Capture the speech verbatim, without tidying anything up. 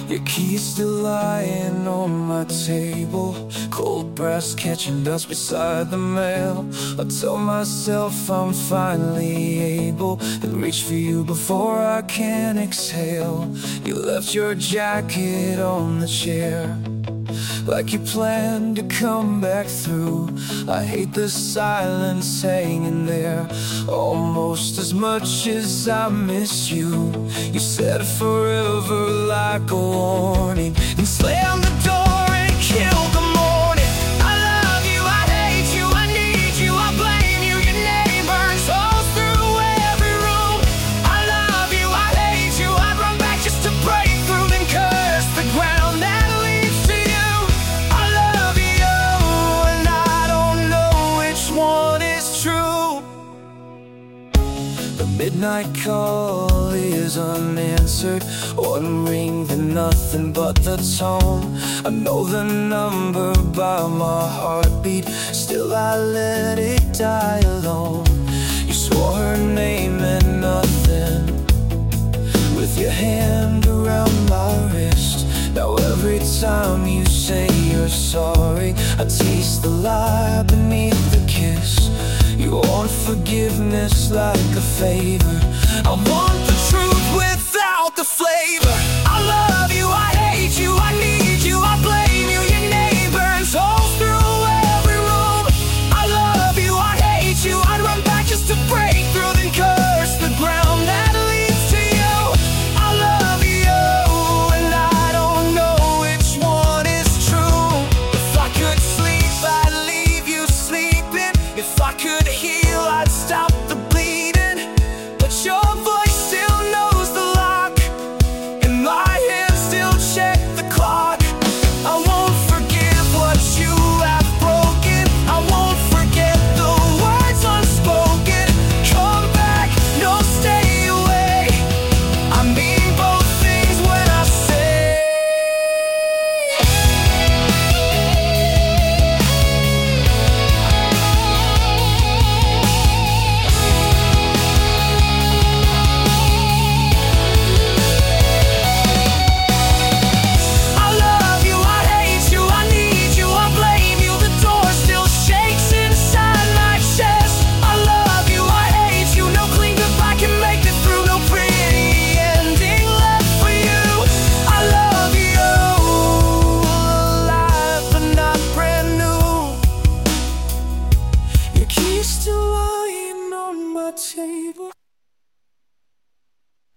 Your keys still lying on my table, cold brass catching dust beside the mail. I tell myself I'm finally able to reach for you before I can exhale. You left your jacket on the chair, like you planned to come back through. I hate the silence hanging there, almost as much as I miss you. You said forever like a warning, and slammed the door and killed the morning. I love you, I hate you, I need you, I blame you. Your name burns holes through every room. I love you, I hate you, I'd run back just to break through, then curse the ground that leads to you. I love you, and I don't know which one is true. The midnight call is unanswered, one ring then nothing but the tone. I know the number by my heartbeat, still I let it die alone. You swore her name and nothing, with your hand around my wrist. Now every time you say you're sorry, I taste the lie beneath the kiss. You want forgiveness like a favor. I want